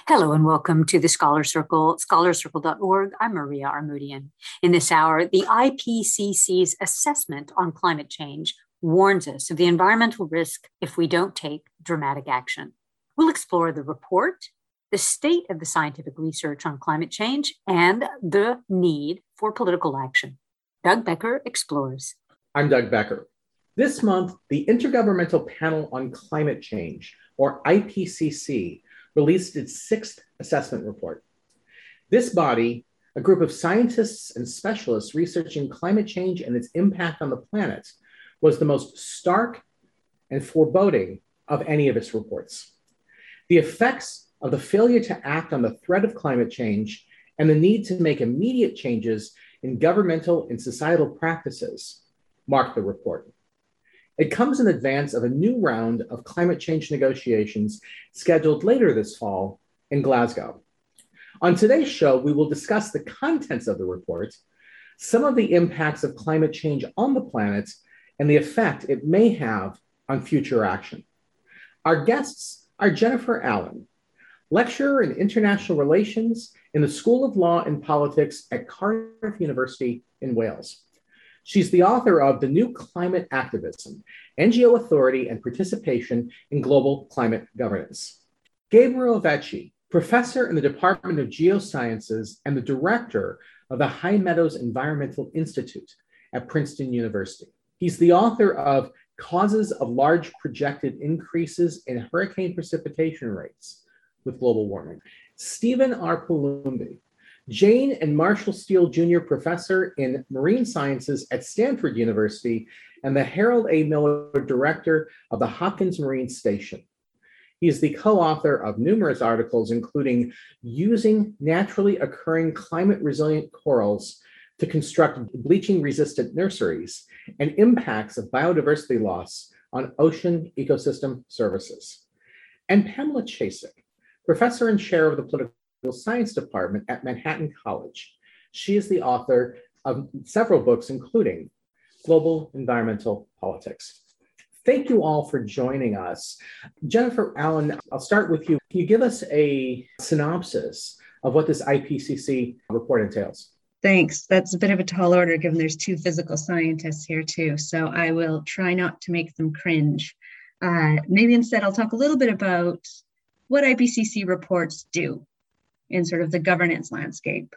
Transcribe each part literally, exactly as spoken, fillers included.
Hello and welcome to the Scholar Circle, scholar circle dot org. I'm Maria Armoudian. In this hour, the I P C C's assessment on climate change warns us of the environmental risk if we don't take dramatic action. We'll explore the report, the state of the scientific research on climate change, and the need for political action. Doug Becker explores. I'm Doug Becker. This month, the Intergovernmental Panel on Climate Change, or I P C C, released its sixth assessment report. This body, a group of scientists and specialists researching climate change and its impact on the planet, was the most stark and foreboding of any of its reports. The effects of the failure to act on the threat of climate change and the need to make immediate changes in governmental and societal practices mark the report. It comes in advance of a new round of climate change negotiations scheduled later this fall in Glasgow. On today's show, we will discuss the contents of the report, some of the impacts of climate change on the planet, and the effect it may have on future action. Our guests are Jennifer Allen, lecturer in international relations in the School of Law and Politics at Cardiff University in Wales. She's the author of The New Climate Activism, N G O Authority and Participation in Global Climate Governance. Gabriel Vecchi, professor in the Department of Geosciences and the director of the High Meadows Environmental Institute at Princeton University. He's the author of Causes of Large Projected Increases in Hurricane Precipitation Rates with Global Warming. Stephen R. Palumbi, Jane and Marshall Steele Junior Professor in Marine Sciences at Stanford University and the Harold A. Miller Director of the Hopkins Marine Station. He is the co-author of numerous articles, including Using Naturally Occurring Climate-Resilient Corals to Construct Bleaching-Resistant Nurseries and Impacts of Biodiversity Loss on Ocean Ecosystem Services. And Pamela Chasik, Professor and Chair of the Political Science Department at Manhattan College. She is the author of several books, including Global Environmental Politics. Thank you all for joining us. Jennifer Allen, I'll start with you. Can you give us a synopsis of what this I P C C report entails? Thanks. That's a bit of a tall order given there's two physical scientists here too, so I will try not to make them cringe. Uh, maybe instead I'll talk a little bit about what I P C C reports do in sort of the governance landscape.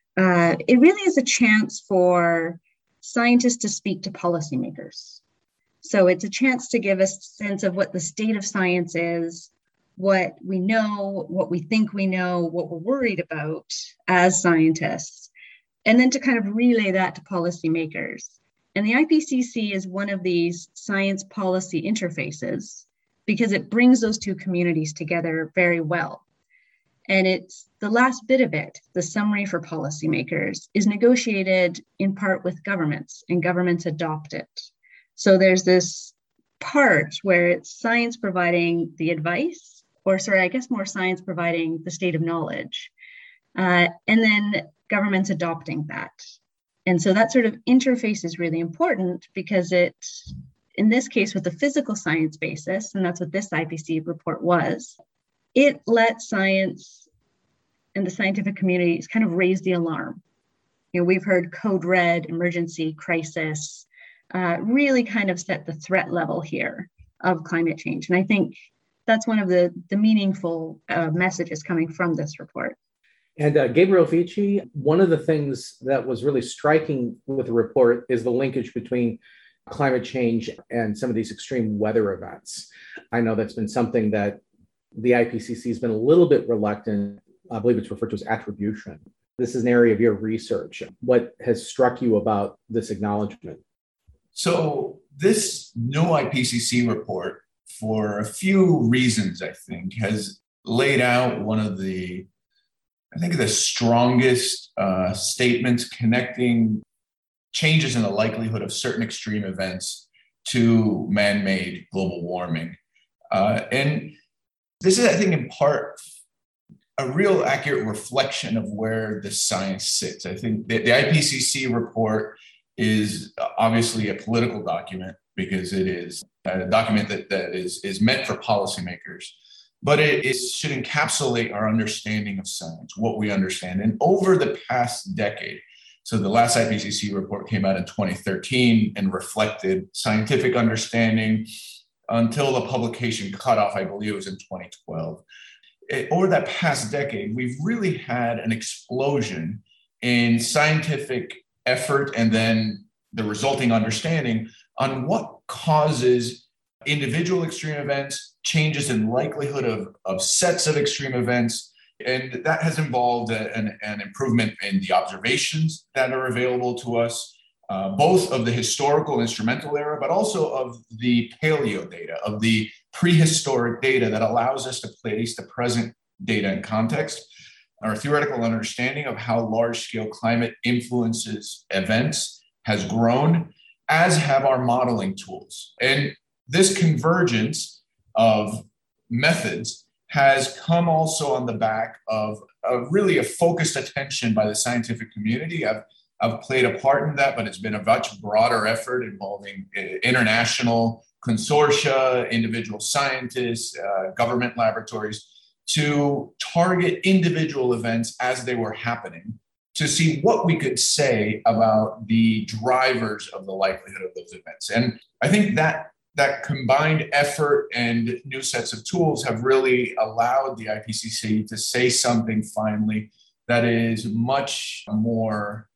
Uh, it really is a chance for scientists to speak to policymakers. So it's a chance to give us a sense of what the state of science is, what we know, what we think we know, what we're worried about as scientists, and then to kind of relay that to policymakers. And the I P C C is one of these science policy interfaces because it brings those two communities together very well. And it's the last bit of it, the summary for policymakers, is negotiated in part with governments, and governments adopt it. So there's this part where it's science providing the advice, or sorry, I guess more science providing the state of knowledge, uh, and then governments adopting that. And so that sort of interface is really important because it, in this case, with the physical science basis, and that's what this I P C C report was, it lets science and the scientific communities kind of raise the alarm. You know, we've heard code red, emergency, crisis, uh, really kind of set the threat level here of climate change. And I think that's one of the, the meaningful uh, messages coming from this report. And uh, Gabriel Vecchi, one of the things that was really striking with the report is the linkage between climate change and some of these extreme weather events. I know that's been something that the I P C C has been a little bit reluctant. I believe it's referred to as attribution. This is an area of your research. What has struck you about this acknowledgement? So this new I P C C report, for a few reasons, I think, has laid out one of the, I think, the strongest uh, statements connecting changes in the likelihood of certain extreme events to man-made global warming. Uh, and this is, I think, in part a real accurate reflection of where the science sits. I think the, the I P C C report is obviously a political document because it is a document that, that is, is meant for policymakers. but it, it should encapsulate our understanding of science, what we understand. And over the past decade, so the last I P C C report came out in twenty thirteen and reflected scientific understanding until the publication cutoff, I believe it was in twenty twelve. It, over that past decade, we've really had an explosion in scientific effort and then the resulting understanding on what causes individual extreme events, changes in likelihood of, of sets of extreme events. And that has involved an, an improvement in the observations that are available to us, uh, both of the historical instrumental era, but also of the paleo data, of the prehistoric data that allows us to place the present data in context. Our theoretical understanding of how large-scale climate influences events has grown, as have our modeling tools. And this convergence of methods has come also on the back of a really a focused attention by the scientific community. I've, I've played a part in that, but it's been a much broader effort involving international consortia, individual scientists, uh, government laboratories, to target individual events as they were happening, to see what we could say about the drivers of the likelihood of those events. And I think that that combined effort and new sets of tools have really allowed the I P C C to say something finally that is much more,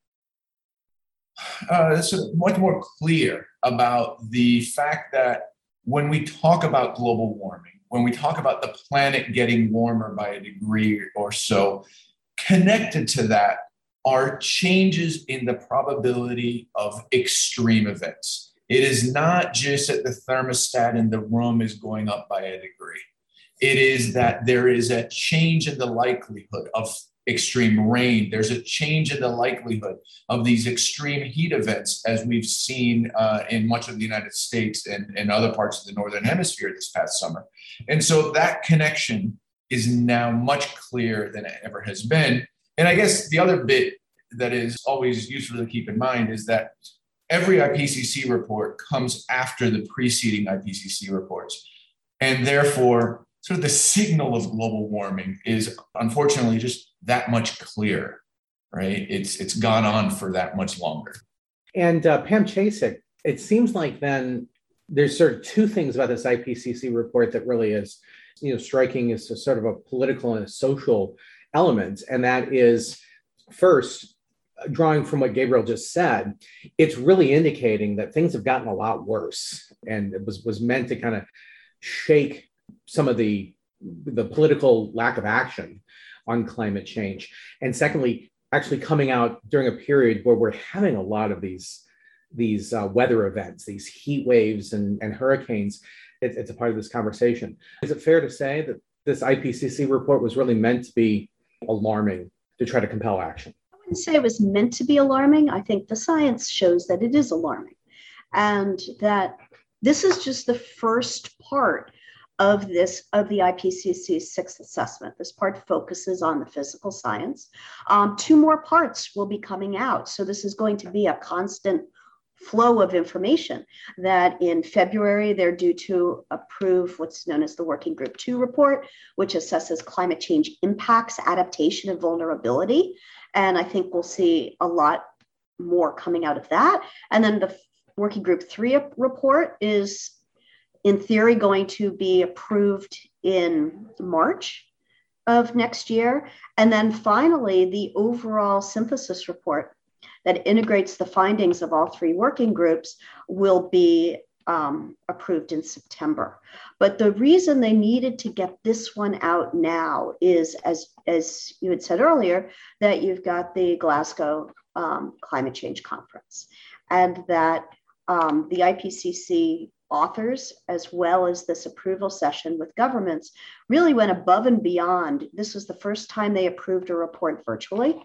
uh, much more clear about the fact that when we talk about global warming, when we talk about the planet getting warmer by a degree or so, connected to that are changes in the probability of extreme events. It is not just that the thermostat in the room is going up by a degree. It is that there is a change in the likelihood of extreme rain. There's a change in the likelihood of these extreme heat events, as we've seen uh, in much of the United States and, and other parts of the Northern Hemisphere this past summer. And so that connection is now much clearer than it ever has been. And I guess the other bit that is always useful to keep in mind is that every I P C C report comes after the preceding I P C C reports. And therefore, sort of the signal of global warming is unfortunately just that much clearer, right? It's it's gone on for that much longer. And uh, Pam Chasik, it seems like then there's sort of two things about this I P C C report that really is, you know, striking as a sort of a political and a social element. And that is, first, drawing from what Gabriel just said, it's really indicating that things have gotten a lot worse. And it was, was meant to kind of shake some of the, the political lack of action on climate change. And secondly, actually coming out during a period where we're having a lot of these, these uh, weather events, these heat waves and, and hurricanes. It, it's a part of this conversation. Is it fair to say that this I P C C report was really meant to be alarming to try to compel action? Say it was meant to be alarming. I think the science shows that it is alarming, and that this is just the first part of this of the I P C C's sixth assessment. This part focuses on the physical science. Um, two more parts will be coming out, so this is going to be a constant flow of information. That in February they're due to approve what's known as the Working Group Two report, which assesses climate change impacts, adaptation, and vulnerability. And I think we'll see a lot more coming out of that. And then the Working Group three report is, in theory, going to be approved in March of next year. And then finally, the overall synthesis report that integrates the findings of all three working groups will be um, approved in September. But the reason they needed to get this one out now is, as, as you had said earlier, that you've got the Glasgow um, Climate Change Conference, and that um, the I P C C authors, as well as this approval session with governments, really went above and beyond. This was the first time they approved a report virtually,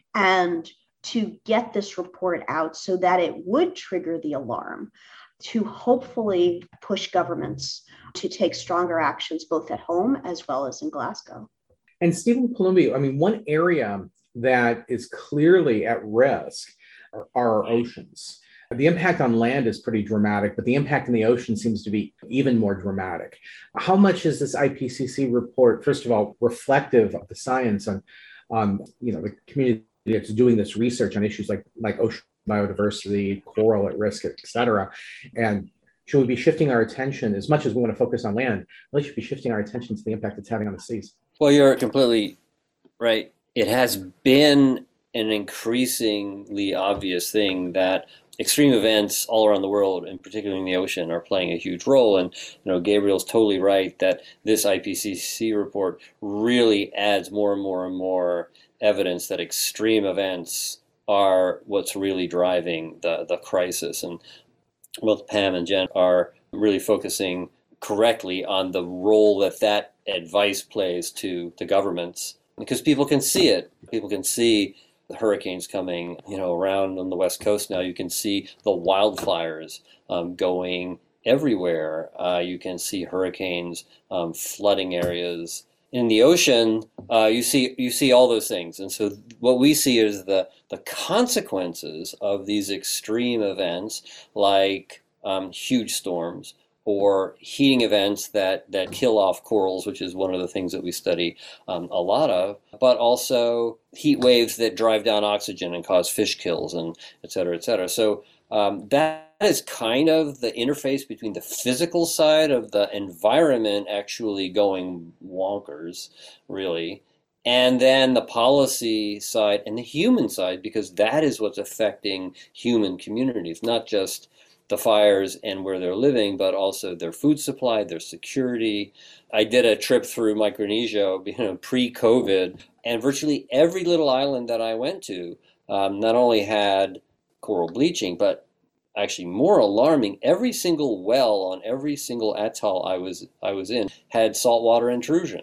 and to get this report out so that it would trigger the alarm, to hopefully push governments to take stronger actions both at home as well as in Glasgow. And Stephen Palumbi, I mean, one area that is clearly at risk are our oceans. The impact on land is pretty dramatic, but the impact in the ocean seems to be even more dramatic. How much is this I P C C report, first of all, reflective of the science on, on you know, the community that's doing this research on issues like, like ocean biodiversity, coral at risk, et cetera? And should we be shifting our attention, as much as we want to focus on land, we should be shifting our attention to the impact it's having on the seas? Well, you're completely right. It has been an increasingly obvious thing that extreme events all around the world, and particularly in the ocean, are playing a huge role. And you know, Gabriel's totally right that this I P C C report really adds more and more and more evidence that extreme events are what's really driving the, the crisis. And both Pam and Jen are really focusing correctly on the role that that advice plays to the governments, because people can see it. People can see the hurricanes coming, you know, around on the West Coast now. You can see the wildfires um, going everywhere. Uh, you can see hurricanes um, flooding areas. In the ocean, uh, you see you see all those things. And so what we see is the, the consequences of these extreme events, like um, huge storms, or heating events that, that kill off corals, which is one of the things that we study um, a lot of, but also heat waves that drive down oxygen and cause fish kills, and et cetera, et cetera. So um, that is kind of the interface between the physical side of the environment actually going wonkers, really, and then the policy side and the human side, because that is what's affecting human communities, not just the fires and where they're living, but also their food supply, their security. I did a trip through Micronesia, you know, pre-COVID, and virtually every little island that I went to um, not only had coral bleaching, but actually more alarming, every single well on every single atoll I was I was in had saltwater intrusion.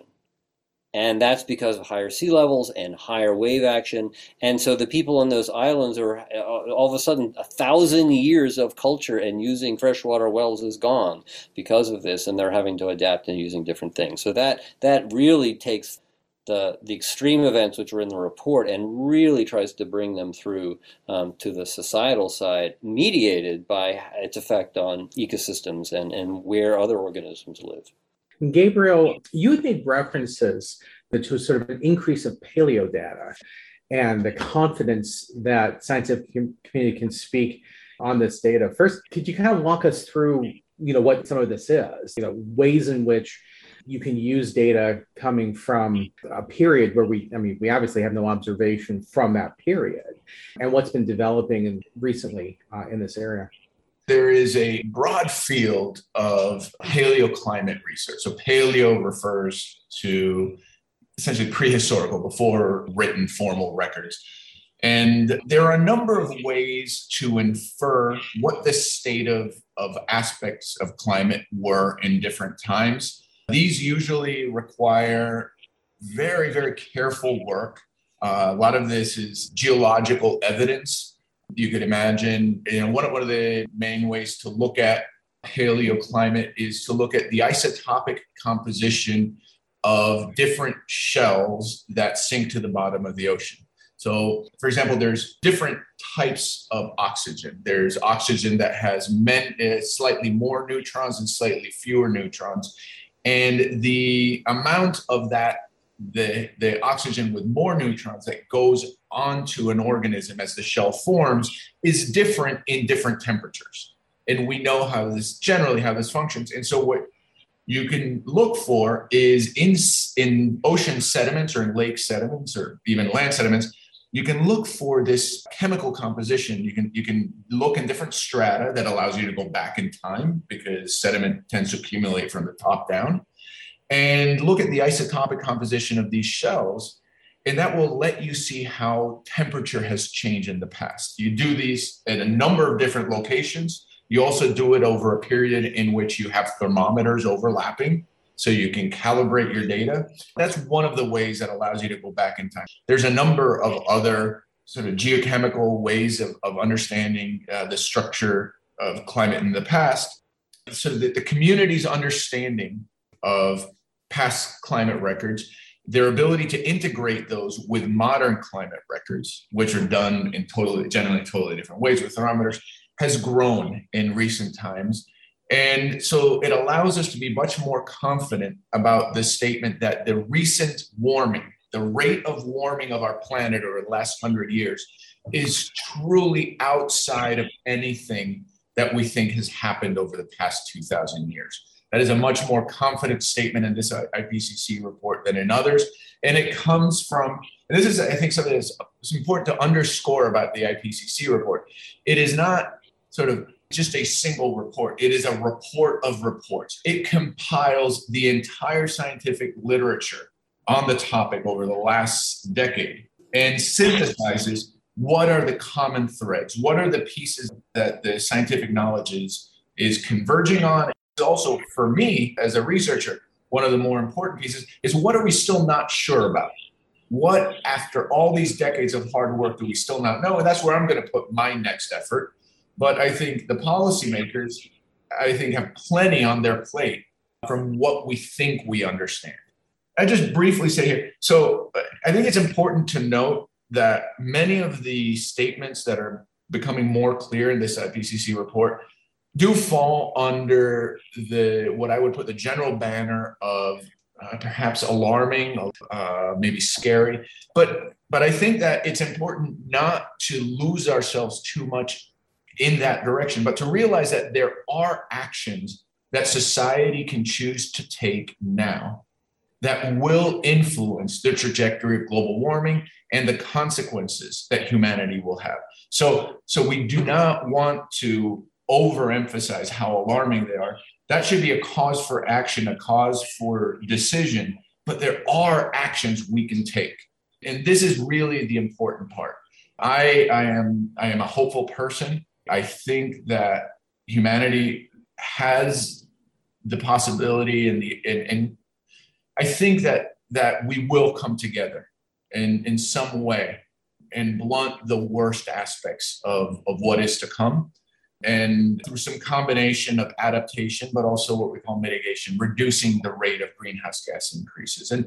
And that's because of higher sea levels and higher wave action. And so the people on those islands are all of a sudden, a thousand years of culture and using freshwater wells is gone because of this. And they're having to adapt and using different things. So that that really takes the the extreme events which were in the report and really tries to bring them through um, to the societal side, mediated by its effect on ecosystems and, and where other organisms live. Gabriel, you had made references to sort of an increase of paleo data and the confidence that scientific community can speak on this data. First, could you kind of walk us through, you know, what some of this is, you know, ways in which you can use data coming from a period where we, I mean, we obviously have no observation from that period, and what's been developing in, recently uh, in this area? There is a broad field of paleoclimate research. So paleo refers to essentially prehistorical, before written formal records. And there are a number of ways to infer what the state of, of aspects of climate were in different times. These usually require very, very careful work. Uh, a lot of this is geological evidence. You could imagine, you know, one of, one of the main ways to look at paleoclimate is to look at the isotopic composition of different shells that sink to the bottom of the ocean. So, for example, there's different types of oxygen. There's oxygen that has men, uh, slightly more neutrons and slightly fewer neutrons. And the amount of that, the, the oxygen with more neutrons that goes onto an organism as the shell forms is different in different temperatures. And we know how this, generally how this functions. And so what you can look for is in, in ocean sediments or in lake sediments or even land sediments, you can look for this chemical composition. You can, you can look in different strata that allows you to go back in time, because sediment tends to accumulate from the top down, and look at the isotopic composition of these shells. And that will let you see how temperature has changed in the past. You do these at a number of different locations. You also do it over a period in which you have thermometers overlapping, so you can calibrate your data. That's one of the ways that allows you to go back in time. There's a number of other sort of geochemical ways of, of understanding uh, the structure of climate in the past, so that the community's understanding of past climate records, their ability to integrate those with modern climate records, which are done in totally, generally totally different ways with thermometers, has grown in recent times. And so it allows us to be much more confident about the statement that the recent warming, the rate of warming of our planet over the last hundred years is truly outside of anything that we think has happened over the past two thousand years. That is a much more confident statement in this I P C C report than in others. And it comes from, and this is, I think, something that's important to underscore about the I P C C report. It is not sort of just a single report. It is a report of reports. It compiles the entire scientific literature on the topic over the last decade and synthesizes what are the common threads, what are the pieces that the scientific knowledge is, is converging on. Also, for me as a researcher, one of the more important pieces is what are we still not sure about? What, after all these decades of hard work, do we still not know? And that's where I'm going to put my next effort. But I think the policymakers, I think, have plenty on their plate from what we think we understand. I just briefly say here, so I think it's important to note that many of the statements that are becoming more clear in this I P C C report do fall under the what I would put the general banner of uh, perhaps alarming, uh, maybe scary. But but I think that it's important not to lose ourselves too much in that direction, but to realize that there are actions that society can choose to take now that will influence the trajectory of global warming and the consequences that humanity will have. So, so we do not want to overemphasize how alarming they are. That should be a cause for action, a cause for decision, but there are actions we can take. And this is really the important part. I, I am, I am a hopeful person. I think that humanity has the possibility and the, and, and I think that that we will come together in, in some way and blunt the worst aspects of, of what is to come. And through some combination of adaptation, but also what we call mitigation, reducing the rate of greenhouse gas increases. And,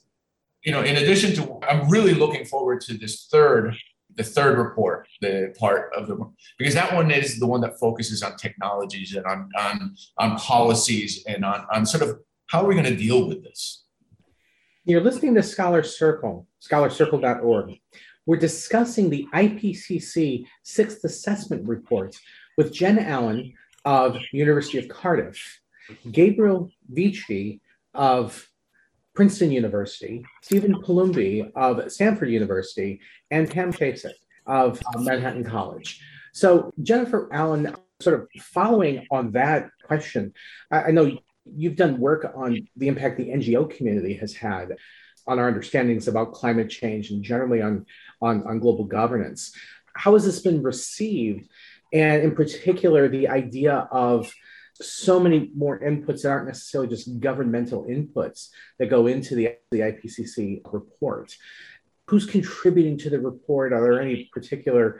you know, in addition to, I'm really looking forward to this third, the third report, the part of the, because that one is the one that focuses on technologies and on, on, on policies and on, on sort of how are we going to deal with this? You're listening to Scholar Circle, scholar circle dot org. We're discussing the I P C C Sixth Assessment Report with Jen Allen of University of Cardiff, Gabriel Vici of Princeton University, Stephen Palumbi of Stanford University, and Pam Chasek of Manhattan College. So Jennifer Allen, sort of following on that question, I, I know you've done work on the impact the N G O community has had on our understandings about climate change and generally on, on, on global governance. How has this been received? And in particular, the idea of so many more inputs that aren't necessarily just governmental inputs that go into the, the I P C C report. Who's contributing to the report? Are there any particular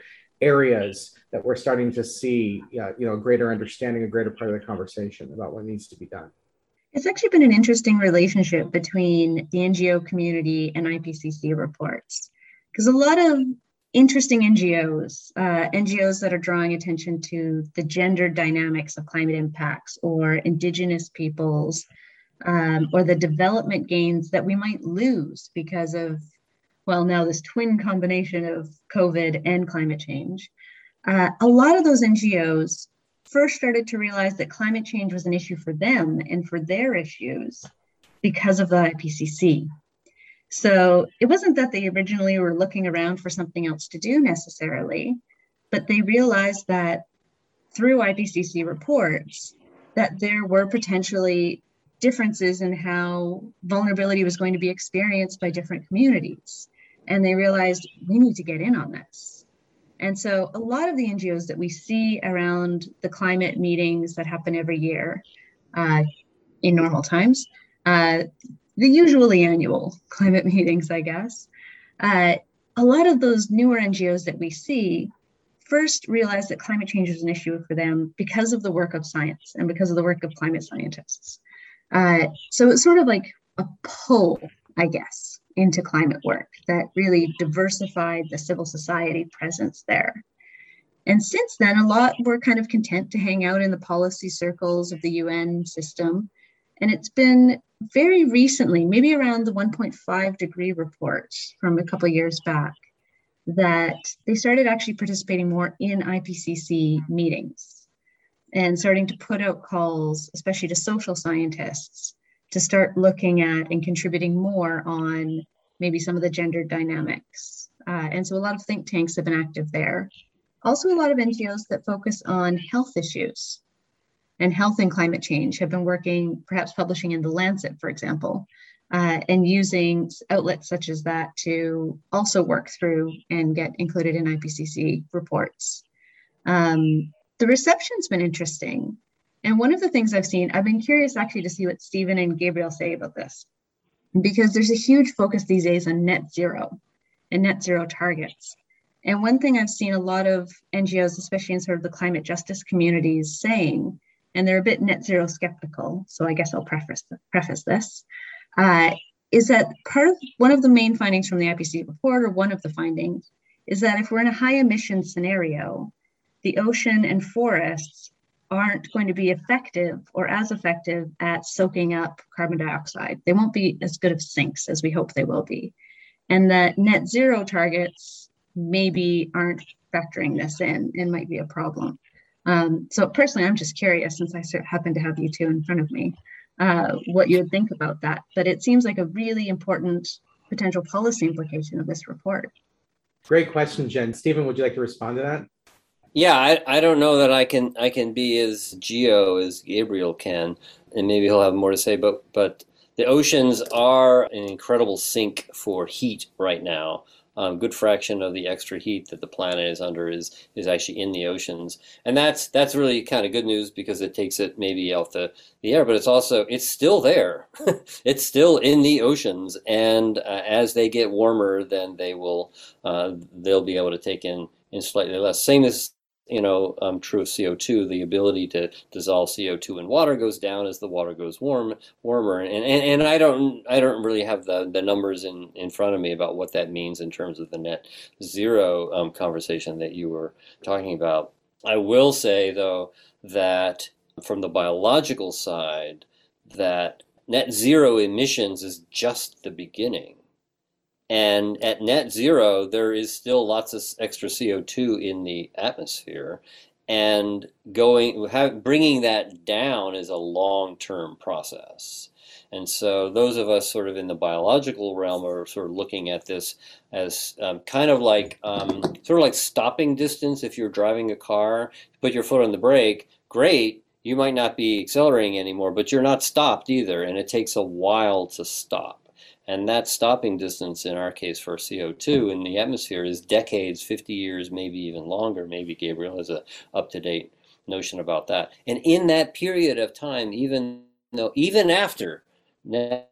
areas that we're starting to see, uh, you know, a greater understanding, a greater part of the conversation about what needs to be done? It's actually been an interesting relationship between the N G O community and I P C C reports, because a lot of interesting N G Os, uh, N G Os that are drawing attention to the gender dynamics of climate impacts or Indigenous peoples, um, or the development gains that we might lose because of, well, now this twin combination of COVID and climate change. Uh, a lot of those N G Os first started to realize that climate change was an issue for them and for their issues because of the I P C C. So it wasn't that they originally were looking around for something else to do necessarily, but they realized that through I P C C reports, that there were potentially differences in how vulnerability was going to be experienced by different communities. And they realized we need to get in on this. And so a lot of the N G Os that we see around the climate meetings that happen every year uh, in normal times, uh, the usually annual climate meetings, I guess, uh, a lot of those newer N G Os that we see first realized that climate change is an issue for them because of the work of science and because of the work of climate scientists. Uh, so it's sort of like a pull, I guess, into climate work that really diversified the civil society presence there. And since then, a lot were kind of content to hang out in the policy circles of the U N system. And it's been very recently, maybe around the one point five degree report from a couple of years back, that they started actually participating more in I P C C meetings and starting to put out calls, especially to social scientists, to start looking at and contributing more on maybe some of the gender dynamics. Uh, and so a lot of think tanks have been active there. Also, a lot of N G Os that focus on health issues and health and climate change have been working, perhaps publishing in The Lancet, for example, uh, and using outlets such as that to also work through and get included in I P C C reports. Um, the reception's been interesting. And one of the things I've seen, I've been curious actually to see what Stephen and Gabriel say about this, because there's a huge focus these days on net zero and net zero targets. And one thing I've seen a lot of N G Os, especially in sort of the climate justice communities, saying, and they're a bit net zero skeptical, so I guess I'll preface, preface this, uh, is that part of one of the main findings from the I P C C report, or one of the findings, is that if we're in a high emission scenario, the ocean and forests aren't going to be effective or as effective at soaking up carbon dioxide. They won't be as good of sinks as we hope they will be. And that net zero targets maybe aren't factoring this in and might be a problem. Um, so personally, I'm just curious, since I happen to have you two in front of me, uh, what you would think about that. But it seems like a really important potential policy implication of this report. Great question, Jen. Stephen, would you like to respond to that? Yeah, I, I don't know that I can I can be as geo as Gabriel can, and maybe he'll have more to say, but but the oceans are an incredible sink for heat right now. A um, good fraction of the extra heat that the planet is under is is actually in the oceans, and that's that's really kind of good news because it takes it maybe out the, the air, but it's also it's still there. It's still in the oceans, and uh, as they get warmer, then they will uh, they'll be able to take in in slightly less. Same as you know, um, true of C O two, the ability to dissolve C O two in water goes down as the water goes warm, warmer. And, and, and I don't I don't really have the, the numbers in, in front of me about what that means in terms of the net zero um, conversation that you were talking about. I will say, though, that from the biological side, that net zero emissions is just the beginning. And at net zero, there is still lots of extra C O two in the atmosphere, and going have, bringing that down is a long-term process. And so those of us sort of in the biological realm are sort of looking at this as um, kind of like um, sort of like stopping distance. If you're driving a car, you put your foot on the brake, great, you might not be accelerating anymore, but you're not stopped either, and it takes a while to stop. And that stopping distance, in our case for C O two in the atmosphere, is decades, fifty years, maybe even longer. Maybe Gabriel has a up-to-date notion about that. And in that period of time, even though, even after net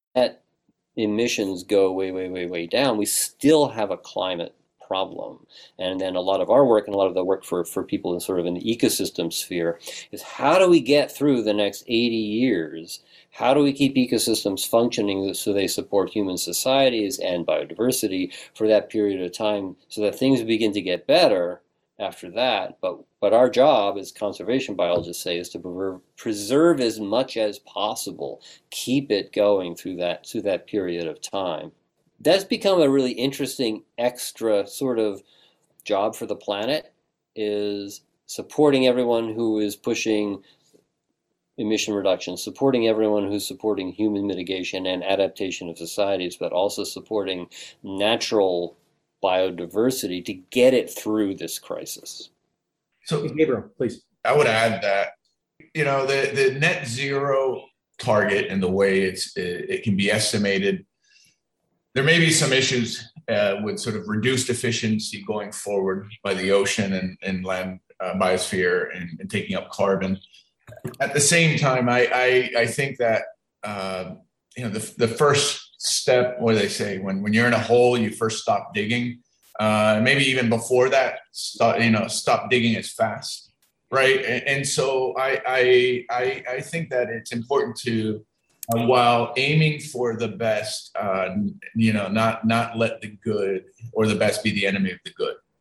emissions go way, way, way, way down, we still have a climate problem. And then a lot of our work and a lot of the work for, for people in sort of an ecosystem sphere is how do we get through the next eighty years? How do we keep ecosystems functioning so they support human societies and biodiversity for that period of time so that things begin to get better after that? But but our job, as conservation biologists say, is to preserve, preserve as much as possible, keep it going through that through that period of time. That's become a really interesting extra sort of job for the planet, is supporting everyone who is pushing emission reduction, supporting everyone who's supporting human mitigation and adaptation of societies, but also supporting natural biodiversity to get it through this crisis. So, Gabriel, please. I would add that, you know, the, the net zero target and the way it's it, it can be estimated, there may be some issues uh, with sort of reduced efficiency going forward by the ocean and, and land uh, biosphere and, and taking up carbon. At the same time, I I, I think that uh, you know the the first step, what do they say, when when you're in a hole, you first stop digging. Uh, maybe even before that, stop, you know, stop digging as fast, right? And, and so I, I I I think that it's important to, uh, while aiming for the best, uh, you know, not not let the good or the best be the enemy of the good,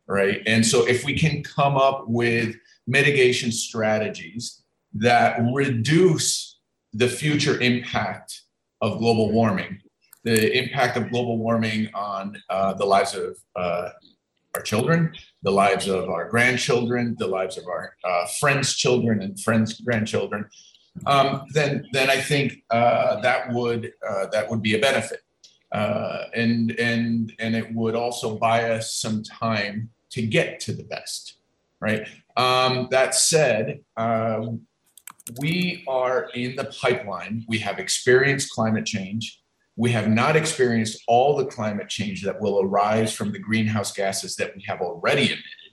right? And so if we can come up with mitigation strategies that reduce the future impact of global warming, the impact of global warming on uh, the lives of uh, our children, the lives of our grandchildren, the lives of our uh, friends' children and friends' grandchildren, um, then then I think uh, that would uh, that would be a benefit, uh, and and and it would also buy us some time to get to the best, right? Um, that said, uh, we are in the pipeline. We have experienced climate change. We have not experienced all the climate change that will arise from the greenhouse gases that we have already emitted.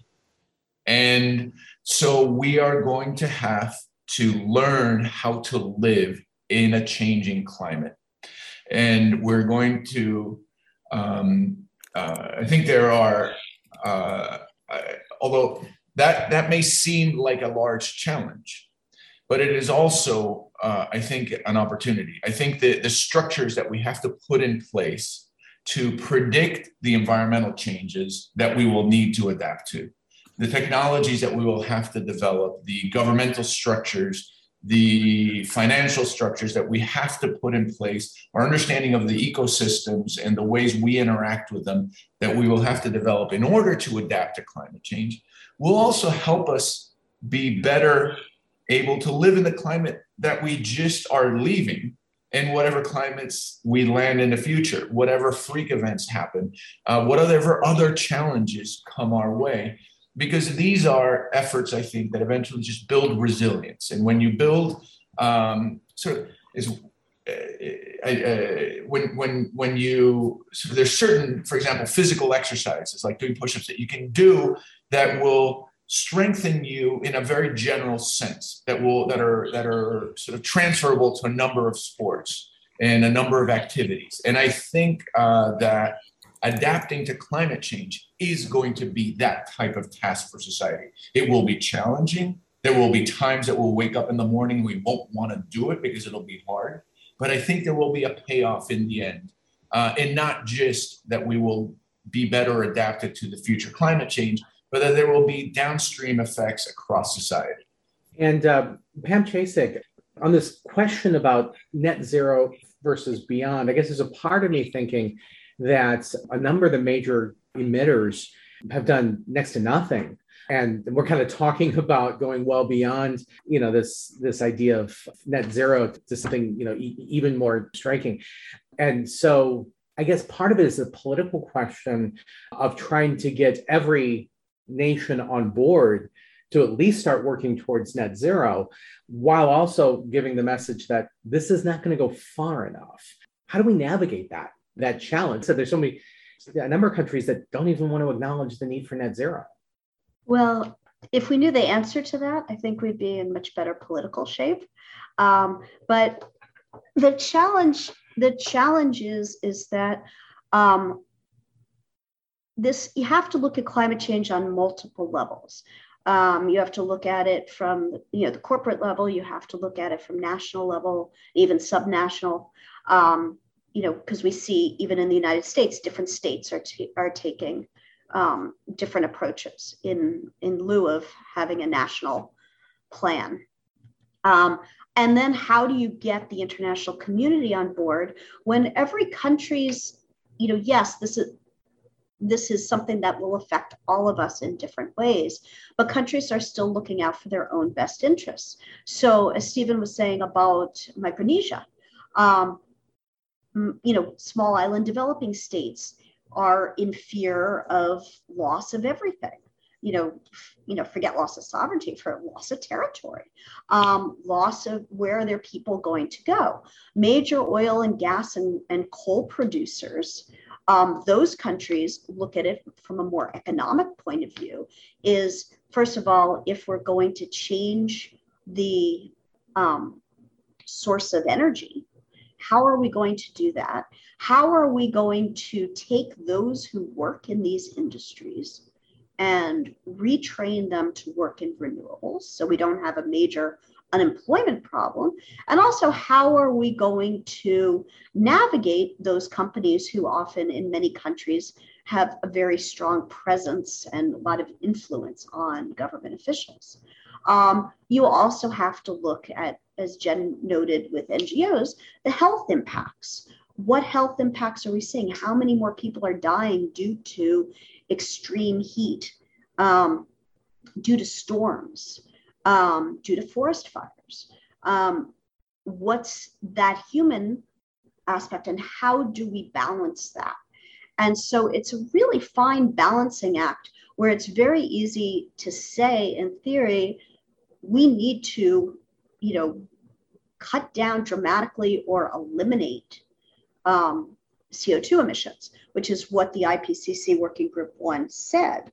And so we are going to have to learn how to live in a changing climate. And we're going to, um, uh, I think there are, uh, I, although that, that may seem like a large challenge, but it is also, uh, I think, an opportunity. I think that the structures that we have to put in place to predict the environmental changes that we will need to adapt to, the technologies that we will have to develop, the governmental structures, the financial structures that we have to put in place, our understanding of the ecosystems and the ways we interact with them that we will have to develop in order to adapt to climate change will also help us be better able to live in the climate that we just are leaving, and whatever climates we land in the future, whatever freak events happen, uh, whatever other challenges come our way, because these are efforts, I think, that eventually just build resilience. And when you build um, sort of is uh, uh, when when when you so there's certain, for example, physical exercises like doing push-ups that you can do that will strengthen you in a very general sense, that will that are that are sort of transferable to a number of sports and a number of activities. And I think uh, that adapting to climate change is going to be that type of task for society. It will be challenging. There will be times that we'll wake up in the morning and we won't want to do it because it'll be hard. But I think there will be a payoff in the end, uh, and not just that we will be better adapted to the future climate change, but that there will be downstream effects across society. And uh, Pam Chasik, on this question about net zero versus beyond, I guess there's a part of me thinking that a number of the major emitters have done next to nothing. And we're kind of talking about going well beyond, you know, this this idea of net zero to something, you know, e- even more striking. And so I guess part of it is a political question of trying to get every nation on board to at least start working towards net zero, while also giving the message that this is not going to go far enough. How do we navigate that, that challenge? So there's so many, a number of countries that don't even want to acknowledge the need for net zero. Well, if we knew the answer to that, I think we'd be in much better political shape. Um, but the challenge, the challenge is, is that um, this, you have to look at climate change on multiple levels. Um, you have to look at it from, you know, the corporate level. You have to look at it from national level, even subnational. Um, you know, because we see even in the United States, different states are t- are taking um, different approaches in in lieu of having a national plan. Um, and then how do you get the international community on board when every country's, you know, yes, this is. This is something that will affect all of us in different ways, but countries are still looking out for their own best interests. So as Stephen was saying about Micronesia, um, you know, small island developing states are in fear of loss of everything. You know, you know, forget loss of sovereignty, for loss of territory, um, loss of where are their people going to go. Major oil and gas and, and coal producers, Um, those countries look at it from a more economic point of view is, first of all, if we're going to change the um, source of energy, how are we going to do that? How are we going to take those who work in these industries and retrain them to work in renewables so we don't have a major unemployment problem? And also, how are we going to navigate those companies who often in many countries have a very strong presence and a lot of influence on government officials. Um, you also have to look at, as Jen noted with N G Os, the health impacts. What health impacts are we seeing? How many more people are dying due to extreme heat, um, due to storms, um, due to forest fires? Um, what's that human aspect, and how do we balance that? And so it's a really fine balancing act where it's very easy to say, in theory, we need to, you know, cut down dramatically or eliminate um, C O two emissions, which is what the I P C C Working Group One said.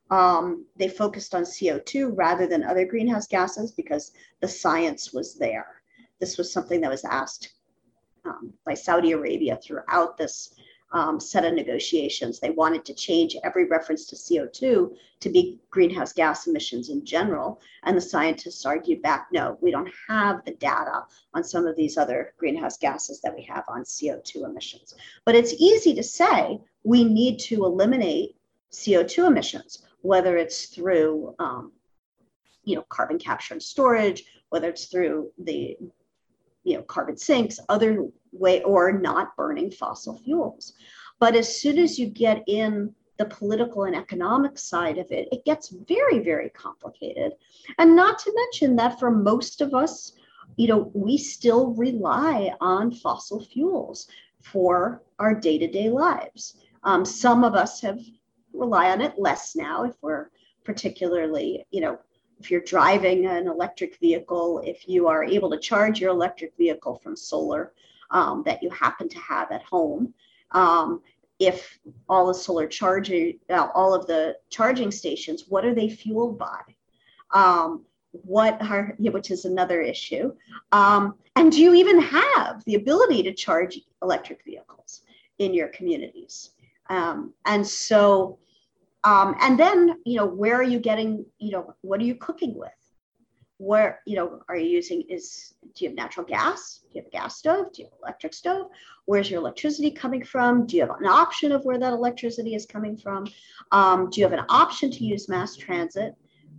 Um, they focused on C O two rather than other greenhouse gases because the science was there. This was something that was asked um, by Saudi Arabia throughout this um, set of negotiations. They wanted to change every reference to C O two to be greenhouse gas emissions in general. And the scientists argued back, no, we don't have the data on some of these other greenhouse gases that we have on C O two emissions. But it's easy to say we need to eliminate C O two emissions, whether it's through um, you know, carbon capture and storage, whether it's through the you know, carbon sinks, other way, or not burning fossil fuels. But as soon as you get in the political and economic side of it, it gets very, very complicated. And not to mention that for most of us, you know, we still rely on fossil fuels for our day-to-day lives. Um, some of us have rely on it less now if we're particularly, you know, if you're driving an electric vehicle, if you are able to charge your electric vehicle from solar um, that you happen to have at home, um, if all the solar charging, uh, all of the charging stations, what are they fueled by? Um, what are, which is another issue. Um, and do you even have the ability to charge electric vehicles in your communities? Um, and so, Um, and then, you know, where are you getting, you know, what are you cooking with? Where, you know, are you using, is, do you have natural gas? Do you have a gas stove? Do you have an electric stove? Where's your electricity coming from? Do you have an option of where that electricity is coming from? Um, do you have an option to use mass transit?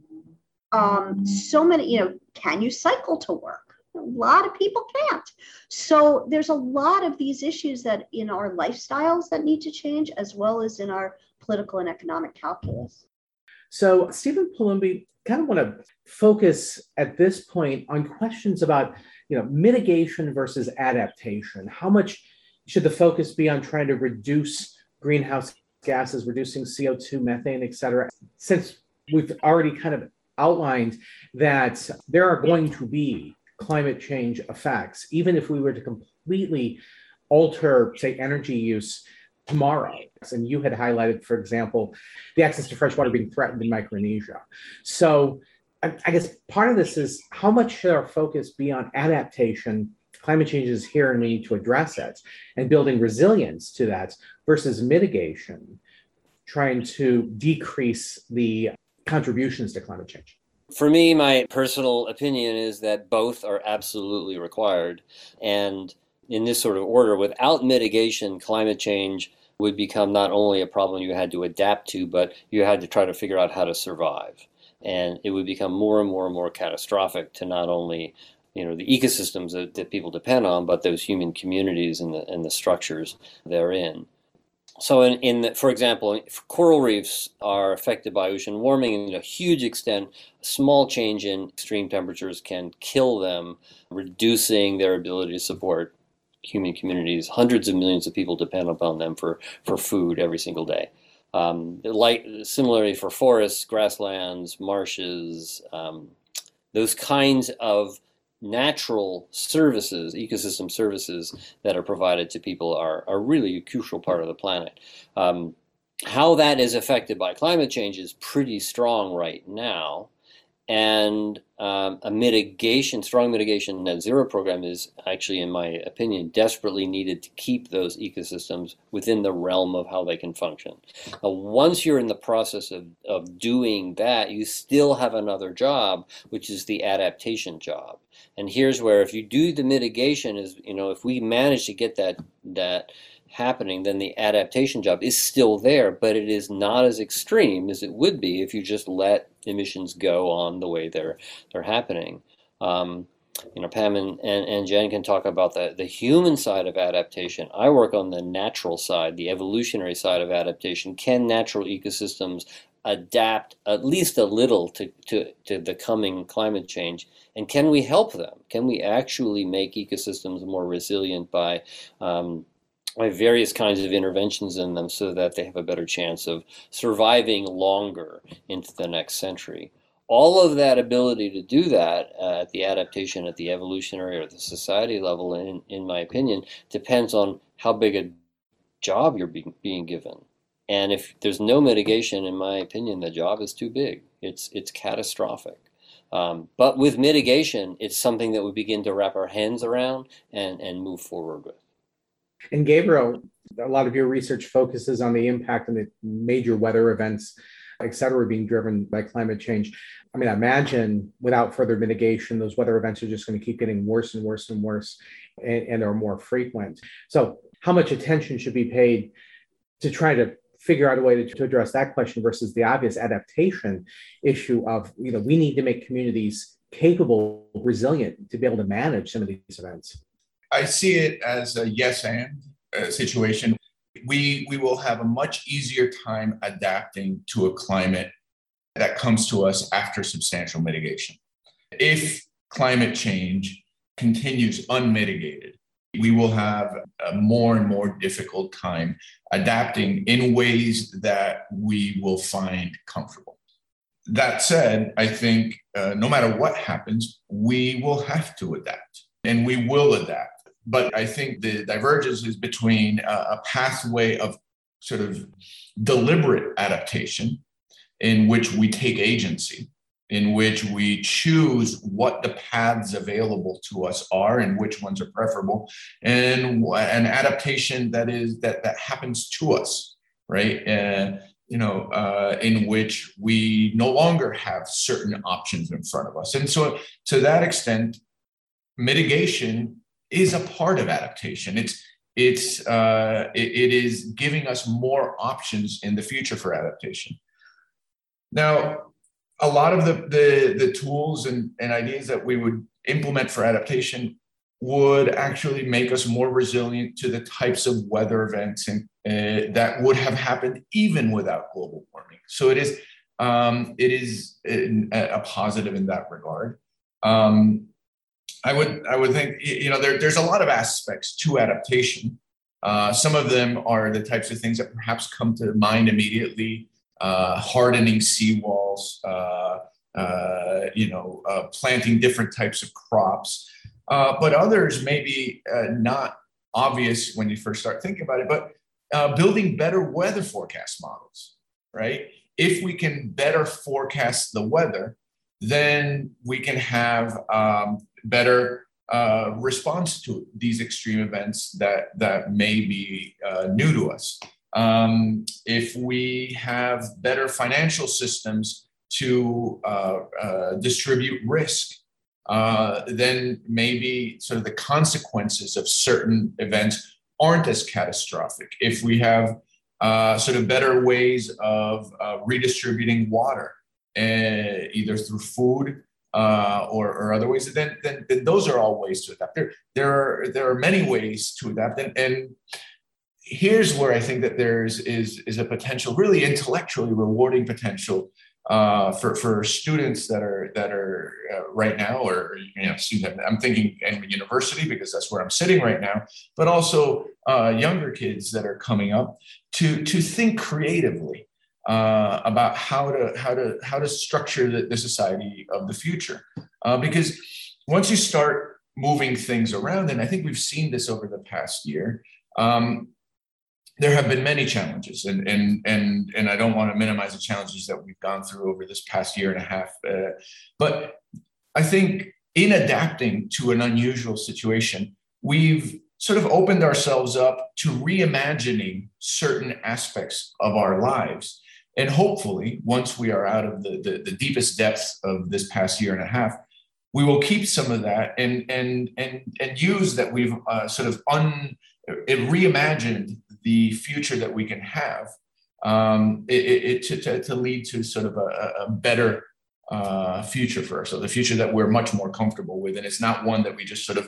Um, so many, you know, can you cycle to work? A lot of people can't. So there's a lot of these issues that in our lifestyles that need to change, as well as in our political and economic calculus. So Stephen Palumbi, kind of want to focus at this point on questions about, you know, mitigation versus adaptation. How much should the focus be on trying to reduce greenhouse gases, reducing C O two, methane, et cetera? Since we've already kind of outlined that there are going to be climate change effects, even if we were to completely alter, say, energy use tomorrow. And you had highlighted, for example, the access to fresh water being threatened in Micronesia. So I, I guess part of this is how much should our focus be on adaptation? Climate change is here and we need to address it, and building resilience to that versus mitigation, trying to decrease the contributions to climate change. For me, my personal opinion is that both are absolutely required. And in this sort of order, without mitigation, climate change would become not only a problem you had to adapt to, but you had to try to figure out how to survive. And it would become more and more and more catastrophic to not only, you know, the ecosystems that, that people depend on, but those human communities and the, and the structures therein. So in, in the, for example, coral reefs are affected by ocean warming in a huge extent. A small change in extreme temperatures can kill them, reducing their ability to support human communities. Hundreds of millions of people depend upon them for, for food every single day. Um, like similarly for forests, grasslands, marshes, um, those kinds of natural services, ecosystem services that are provided to people are, are really a crucial part of the planet. Um, how that is affected by climate change is pretty strong right now. And um, a mitigation, strong mitigation net zero program is actually, in my opinion, desperately needed to keep those ecosystems within the realm of how they can function. Now, once you're in the process of, of doing that, you still have another job, which is the adaptation job. And here's where, if you do the mitigation, is, you know, if we manage to get that, that happening, then the adaptation job is still there, but it is not as extreme as it would be if you just let emissions go on the way they're they're happening. Um, you know, Pam and, and, and Jen can talk about the, the human side of adaptation. I work on the natural side, the evolutionary side of adaptation. Can natural ecosystems adapt at least a little to, to, to the coming climate change? And can we help them? Can we actually make ecosystems more resilient by um, by various kinds of interventions in them so that they have a better chance of surviving longer into the next century? All of that ability to do that uh, at the adaptation, at the evolutionary or the society level, in, in my opinion, depends on how big a job you're being, being given. And if there's no mitigation, in my opinion, the job is too big. It's, it's catastrophic. Um, but with mitigation, it's something that we begin to wrap our hands around and, and move forward with. And Gabriel, a lot of your research focuses on the impact on the major weather events, et cetera, being driven by climate change. I mean, imagine without further mitigation, those weather events are just going to keep getting worse and worse and worse, and, and are more frequent. So how much attention should be paid to try to figure out a way to, to address that question versus the obvious adaptation issue of, you know, we need to make communities capable, resilient to be able to manage some of these events? I see it as a yes and uh, situation. We, we will have a much easier time adapting to a climate that comes to us after substantial mitigation. If climate change continues unmitigated, we will have a more and more difficult time adapting in ways that we will find comfortable. That said, I think uh, no matter what happens, we will have to adapt, and we will adapt. But I think the divergence is between a, a pathway of sort of deliberate adaptation in which we take agency, in which we choose what the paths available to us are and which ones are preferable, and an adaptation that is that that happens to us, right? And you know, uh, in which we no longer have certain options in front of us. And so to that extent, mitigation is a part of adaptation. It's it's uh, it, it is giving us more options in the future for adaptation. Now, a lot of the the, the tools and, and ideas that we would implement for adaptation would actually make us more resilient to the types of weather events and, uh, that would have happened even without global warming. So it is um, it is a, a positive in that regard. Um, I would I would think, you know, there, there's a lot of aspects to adaptation. Uh, some of them are the types of things that perhaps come to mind immediately: uh, hardening seawalls, uh, uh, you know, uh, planting different types of crops. Uh, but others may be uh, not obvious when you first start thinking about it. But uh, building better weather forecast models, right? If we can better forecast the weather, then we can have um, better uh, response to these extreme events that, that may be uh, new to us. Um, if we have better financial systems to uh, uh, distribute risk, uh, then maybe sort of the consequences of certain events aren't as catastrophic. If we have uh, sort of better ways of uh, redistributing water, Uh, either through food uh, or, or other ways, then, then, then those are all ways to adapt. There, there, are, there are many ways to adapt. And, and here's where I think that there's is, is a potential, really intellectually rewarding potential uh, for, for students that are that are uh, right now, or you know, students, I'm thinking in university because that's where I'm sitting right now, but also uh, younger kids that are coming up to, to think creatively Uh, about how to how to how to structure the, the society of the future, uh, because once you start moving things around, and I think we've seen this over the past year, um, there have been many challenges, and and and and I don't want to minimize the challenges that we've gone through over this past year and a half, uh, but I think in adapting to an unusual situation, we've sort of opened ourselves up to reimagining certain aspects of our lives. And hopefully, once we are out of the, the, the deepest depths of this past year and a half, we will keep some of that and and and and use that we've uh, sort of un it reimagined the future that we can have um, it, it, to, to, to lead to sort of a, a better uh, future for us. So the future that we're much more comfortable with, and it's not one that we just sort of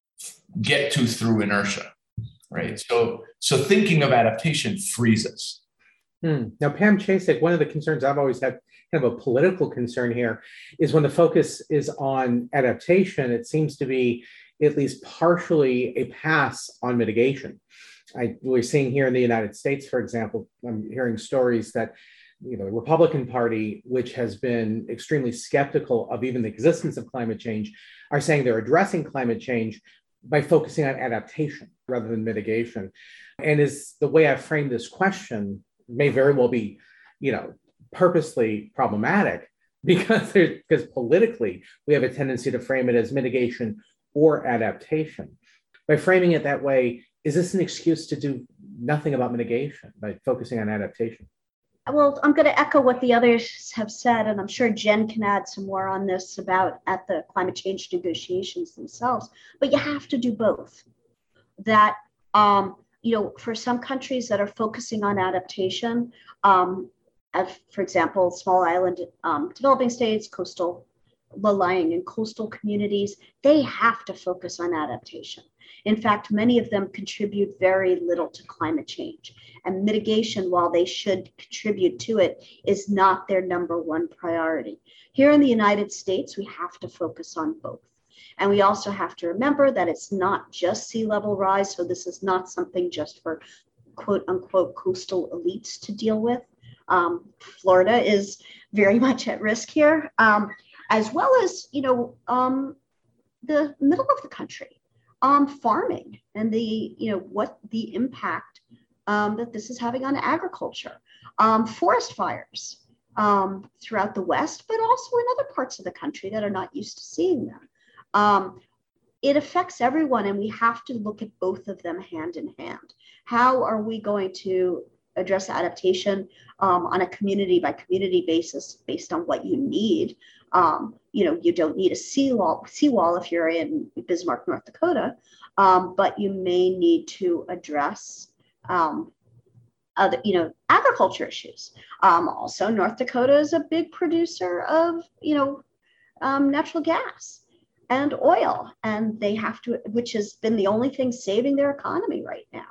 get to through inertia, right? So, so thinking of adaptation frees us. Hmm. Now, Pam Chasik, one of the concerns I've always had, kind of a political concern here, is when the focus is on adaptation, it seems to be at least partially a pass on mitigation. I, we're seeing here in the United States, for example, I'm hearing stories that you know, the Republican Party, which has been extremely skeptical of even the existence of climate change, are saying they're addressing climate change by focusing on adaptation rather than mitigation. And is the way I framed this question may very well be, you know, purposely problematic because because politically we have a tendency to frame it as mitigation or adaptation. By framing it that way, is this an excuse to do nothing about mitigation by focusing on adaptation? Well, I'm going to echo what the others have said, and I'm sure Jen can add some more on this about at the climate change negotiations themselves, but you have to do both. That, um, you know, for some countries that are focusing on adaptation, um, as, for example, small island um, developing states, coastal, low-lying and coastal communities, they have to focus on adaptation. In fact, many of them contribute very little to climate change. And mitigation, while they should contribute to it, is not their number one priority. Here in the United States, we have to focus on both. And we also have to remember that it's not just sea level rise. So this is not something just for quote unquote coastal elites to deal with. Um, Florida is very much at risk here, um, as well as, you know, um, the middle of the country, um, farming and the, you know, what the impact um, that this is having on agriculture, um, forest fires um, throughout the West, but also in other parts of the country that are not used to seeing them. Um, it affects everyone, and we have to look at both of them hand in hand. How are we going to address adaptation um, on a community by community basis based on what you need? Um, you know, you don't need a seawall, seawall if you're in Bismarck, North Dakota, um, but you may need to address um, other, you know, agriculture issues. Um, also, North Dakota is a big producer of, you know, um, natural gas and oil, and they have to, which has been the only thing saving their economy right now.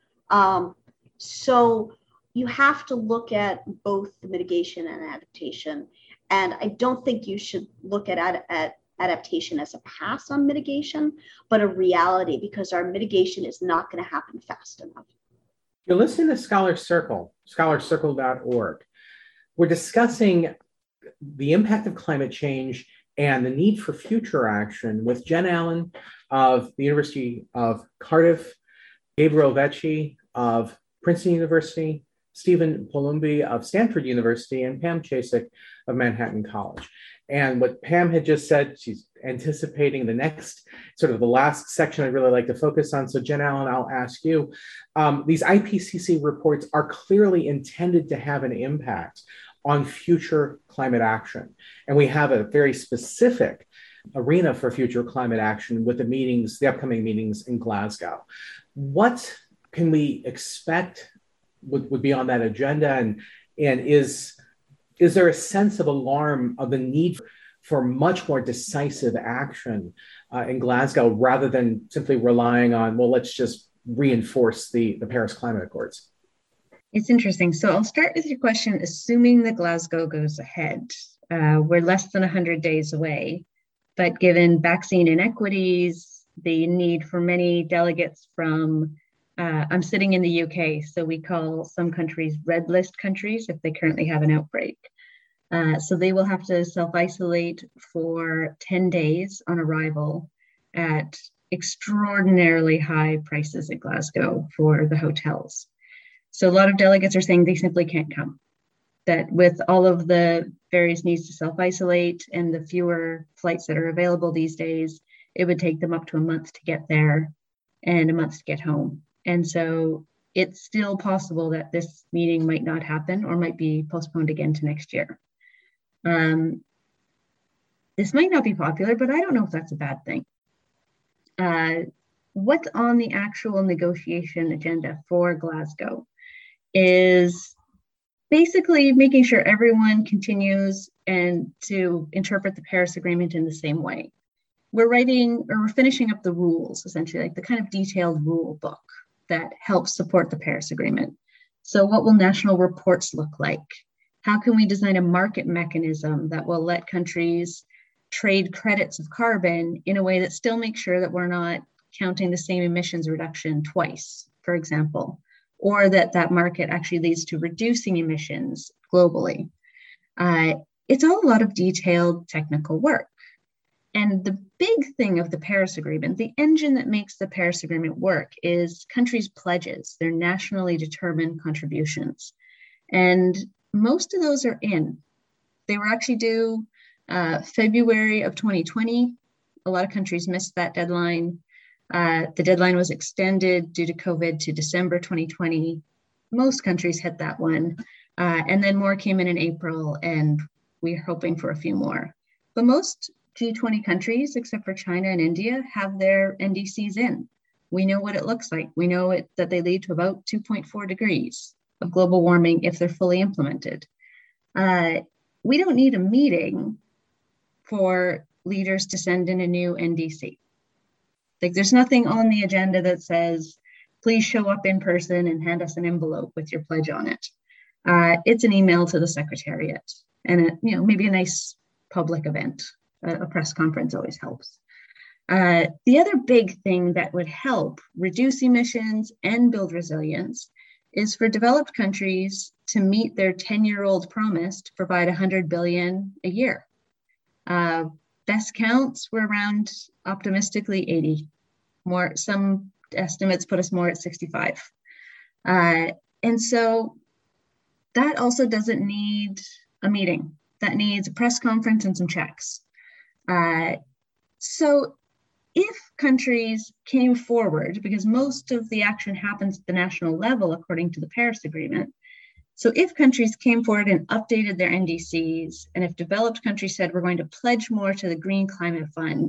Um, so you have to look at both the mitigation and adaptation. And I don't think you should look at, ad- at adaptation as a pass on mitigation, but a reality, because our mitigation is not going to happen fast enough. You're listening to Scholar Circle, scholar circle dot org. We're discussing the impact of climate change and the need for future action with Jen Allen of the University of Cardiff, Gabriel Vecchi of Princeton University, Stephen Palumbi of Stanford University, and Pam Chasik of Manhattan College. And what Pam had just said, she's anticipating the next, sort of the last section I'd really like to focus on. So Jen Allen, I'll ask you. Um, these I P C C reports are clearly intended to have an impact on future climate action. And we have a very specific arena for future climate action with the meetings, the upcoming meetings in Glasgow. What can we expect would, would be on that agenda? And, and is, is there a sense of alarm of the need for much more decisive action uh, in Glasgow rather than simply relying on, well, let's just reinforce the, the Paris Climate Accords? It's interesting. So I'll start with your question, assuming that Glasgow goes ahead. Uh, we're less than one hundred days away, but given vaccine inequities, the need for many delegates from, uh, I'm sitting in the U K, so we call some countries red list countries if they currently have an outbreak. Uh, so they will have to self-isolate for ten days on arrival at extraordinarily high prices at Glasgow for the hotels. So a lot of delegates are saying they simply can't come, that with all of the various needs to self-isolate and the fewer flights that are available these days, it would take them up to a month to get there and a month to get home. And so it's still possible that this meeting might not happen or might be postponed again to next year. Um, this might not be popular, but I don't know if that's a bad thing. Uh, what's on the actual negotiation agenda for Glasgow is basically making sure everyone continues and to interpret the Paris Agreement in the same way. We're writing, or we're finishing up the rules, essentially, like the kind of detailed rule book that helps support the Paris Agreement. So what will national reports look like? How can we design a market mechanism that will let countries trade credits of carbon in a way that still makes sure that we're not counting the same emissions reduction twice, for example, or that that market actually leads to reducing emissions globally? Uh, it's all a lot of detailed technical work. And the big thing of the Paris Agreement, the engine that makes the Paris Agreement work, is countries' pledges, their nationally determined contributions. And most of those are in. They were actually due uh, February of twenty twenty. A lot of countries missed that deadline. Uh, the deadline was extended due to COVID to December twenty twenty. Most countries hit that one. Uh, and then more came in in April, and we're hoping for a few more. But most G twenty countries, except for China and India, have their N D Cs in. We know what it looks like. We know it, that they lead to about two point four degrees of global warming if they're fully implemented. Uh, we don't need a meeting for leaders to send in a new N D C. Like, there's nothing on the agenda that says, please show up in person and hand us an envelope with your pledge on it. Uh, it's an email to the Secretariat and a, you know, maybe a nice public event. A press conference always helps. Uh, the other big thing that would help reduce emissions and build resilience is for developed countries to meet their ten-year-old promise to provide one hundred billion dollars a year. Uh, best counts were around, optimistically, eighty. More, some estimates put us more at sixty-five. Uh, and so that also doesn't need a meeting. That needs a press conference and some checks. Uh, so if countries came forward, because most of the action happens at the national level, according to the Paris Agreement. So if countries came forward and updated their N D Cs, and if developed countries said, we're going to pledge more to the Green Climate Fund,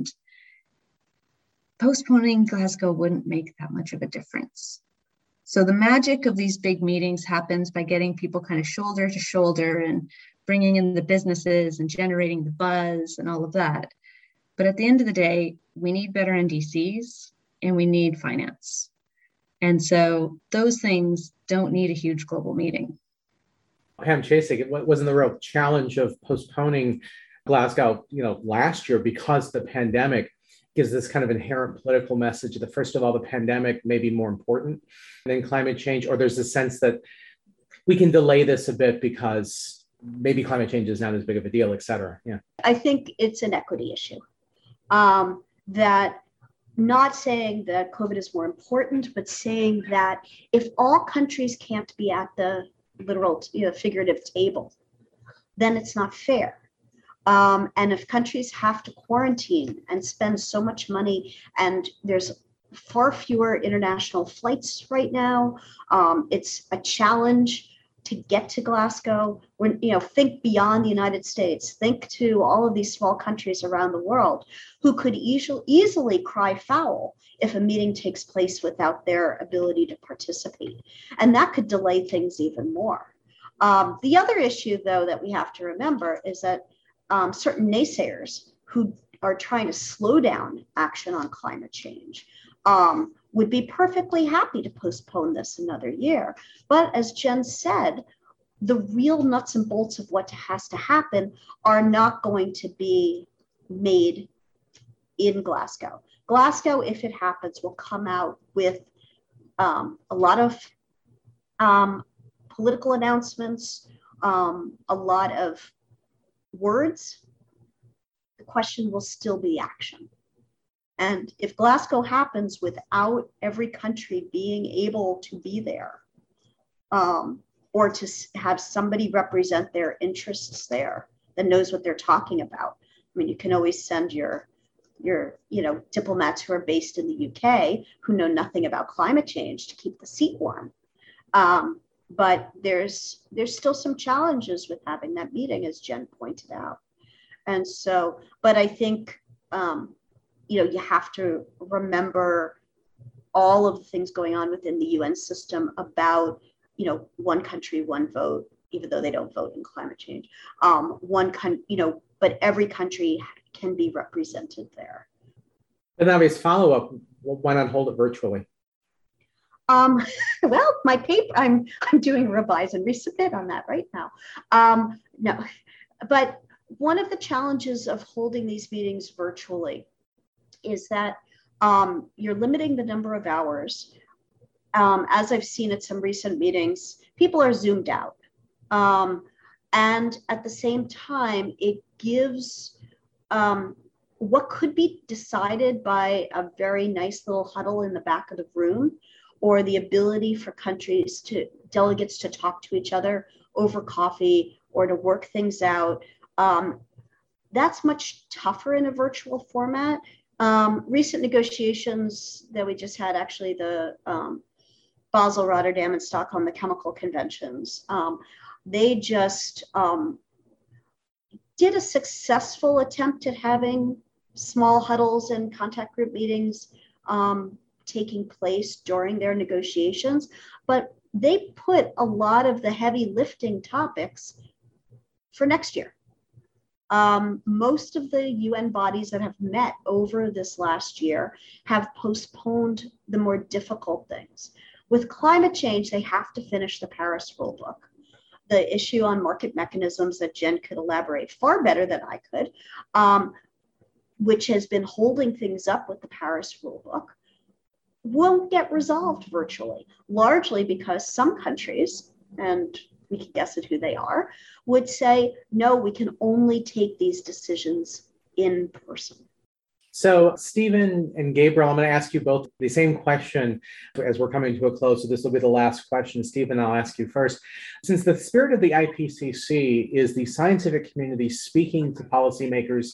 postponing Glasgow wouldn't make that much of a difference. So the magic of these big meetings happens by getting people kind of shoulder to shoulder and bringing in the businesses and generating the buzz and all of that. But at the end of the day, we need better N D Cs and we need finance. And so those things don't need a huge global meeting. Pam Chasik, it wasn't the real challenge of postponing Glasgow, you know, last year because the pandemic gives this kind of inherent political message that, first of all, the pandemic may be more important than climate change, or there's a sense that we can delay this a bit because maybe climate change is not as big of a deal, et cetera. Yeah. I think it's an equity issue. Um, that not saying that COVID is more important, but saying that if all countries can't be at the literal, you know, figurative table, then it's not fair. Um, and if countries have to quarantine and spend so much money, and there's far fewer international flights right now, um, it's a challenge to get to Glasgow. When, you know, think beyond the United States, think to all of these small countries around the world who could easily, easily cry foul if a meeting takes place without their ability to participate. And that could delay things even more. Um, the other issue, though, that we have to remember is that um, certain naysayers who are trying to slow down action on climate change um, would be perfectly happy to postpone this another year. But as Jen said, the real nuts and bolts of what has to happen are not going to be made in Glasgow. Glasgow, if it happens, will come out with um, a lot of um, political announcements, um, a lot of words. The question will still be action. And if Glasgow happens without every country being able to be there, um, or to have somebody represent their interests there that knows what they're talking about. I mean, you can always send your, your you know, diplomats who are based in the U K who know nothing about climate change to keep the seat warm. Um, but there's, there's still some challenges with having that meeting, as Jen pointed out. And so, but I think, um, you know, you have to remember all of the things going on within the U N system about, you know, one country, one vote, even though they don't vote in climate change. Um, one con, you know, but every country can be represented there. An obvious follow-up, why not hold it virtually? Um, well, my paper, I'm I'm doing revise and resubmit on that right now. Um, no, but one of the challenges of holding these meetings virtually is that um, you're limiting the number of hours. Um, as I've seen at some recent meetings, people are zoomed out. Um, and at the same time, it gives um, what could be decided by a very nice little huddle in the back of the room, or the ability for countries to, delegates to talk to each other over coffee or to work things out. Um, that's much tougher in a virtual format. Um, recent negotiations that we just had, actually the um, Basel, Rotterdam, and Stockholm, the chemical conventions, um, they just um, did a successful attempt at having small huddles and contact group meetings um, taking place during their negotiations, but they put a lot of the heavy lifting topics for next year. Um, most of the U N bodies that have met over this last year have postponed the more difficult things. With climate change, they have to finish the Paris rulebook. The issue on market mechanisms that Jen could elaborate far better than I could, um, which has been holding things up with the Paris rulebook, won't get resolved virtually, largely because some countries, and we can guess at who they are, would say, no, we can only take these decisions in person. So Stephen and Gabriel, I'm going to ask you both the same question as we're coming to a close. So this will be the last question. Stephen, I'll ask you first. Since the spirit of the I P C C is the scientific community speaking to policymakers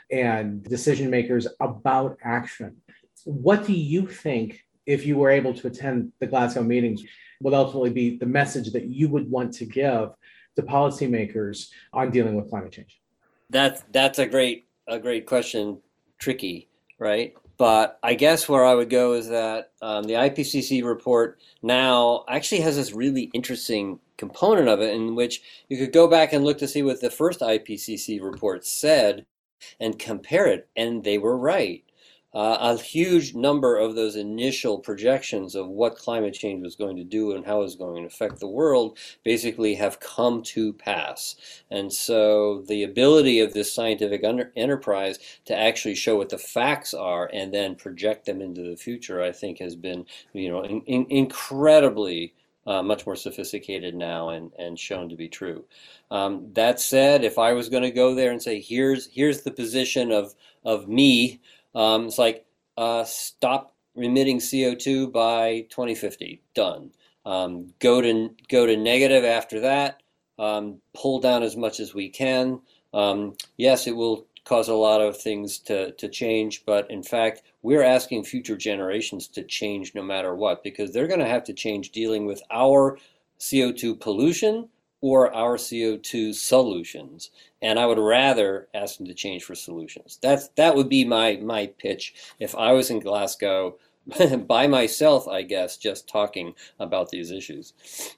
and decision makers about action, what do you think, if you were able to attend the Glasgow meetings, would ultimately be the message that you would want to give to policymakers on dealing with climate change? That's that's a great a great question. Tricky, right? But I guess where I would go is that um, the I P C C report now actually has this really interesting component of it in which you could go back and look to see what the first I P C C report said and compare it, and they were right. Uh, a huge number of those initial projections of what climate change was going to do and how it was going to affect the world basically have come to pass. And so the ability of this scientific under- enterprise to actually show what the facts are and then project them into the future, I think has been, you know, in, in, incredibly uh, much more sophisticated now and, and shown to be true. Um, that said, if I was going to go there and say, here's here's the position of of me, Um, it's like uh, stop emitting C O two by twenty fifty. Done. Um, go to go to negative after that. Um, pull down as much as we can. Um, yes, it will cause a lot of things to to change, but in fact, we're asking future generations to change no matter what, because they're going to have to change dealing with our C O two pollution or our C O two solutions. And I would rather ask them to change for solutions. That's that would be my my pitch if I was in Glasgow by myself, I guess, just talking about these issues.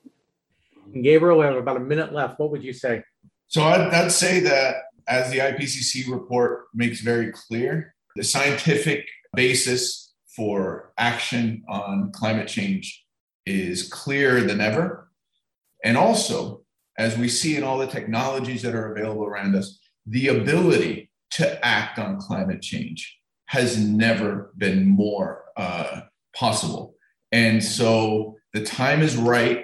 Gabriel, we have about a minute left. What would you say? So I'd, I'd say that, as the I P C C report makes very clear, the scientific basis for action on climate change is clearer than ever. And also, as we see in all the technologies that are available around us, the ability to act on climate change has never been more uh, possible. And so the time is right.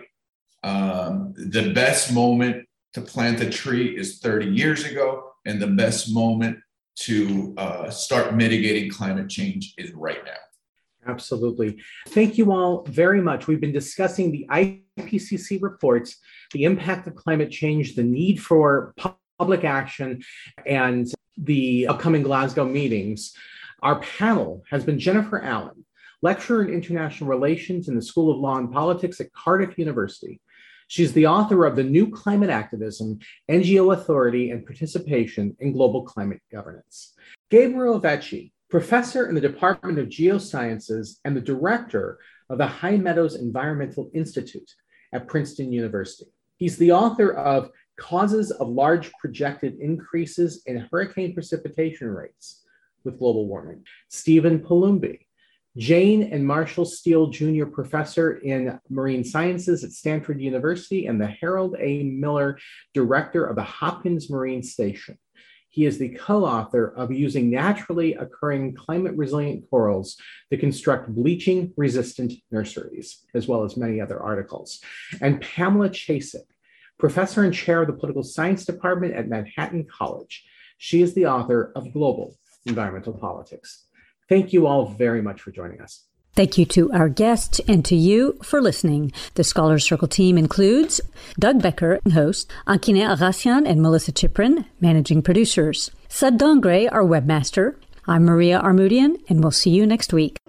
Um, the best moment to plant a tree is thirty years ago, and the best moment to uh, start mitigating climate change is right now. Absolutely. Thank you all very much. We've been discussing the I P C C reports, the impact of climate change, the need for public action, and the upcoming Glasgow meetings. Our panel has been Jennifer Allen, lecturer in international relations in the School of Law and Politics at Cardiff University. She's the author of The New Climate Activism, N G O Authority and Participation in Global Climate Governance. Gabriel Vecchi professor in the Department of Geosciences and the director of the High Meadows Environmental Institute at Princeton University. He's the author of Causes of Large Projected Increases in Hurricane Precipitation Rates with Global Warming. Stephen Palumbi, Jane and Marshall Steele Junior Professor in Marine Sciences at Stanford University and the Harold A. Miller Director of the Hopkins Marine Station. He is the co-author of Using Naturally Occurring Climate-Resilient Corals to Construct Bleaching-Resistant Nurseries, as well as many other articles. And Pamela Chasik, Professor and Chair of the Political Science Department at Manhattan College. She is the author of Global Environmental Politics. Thank you all very much for joining us. Thank you to our guests and to you for listening. The Scholars Circle team includes Doug Becker, host, Ankine Agassian and Melissa Chiprin, managing producers, Sud Dongre, our webmaster. I'm Maria Armoudian, and we'll see you next week.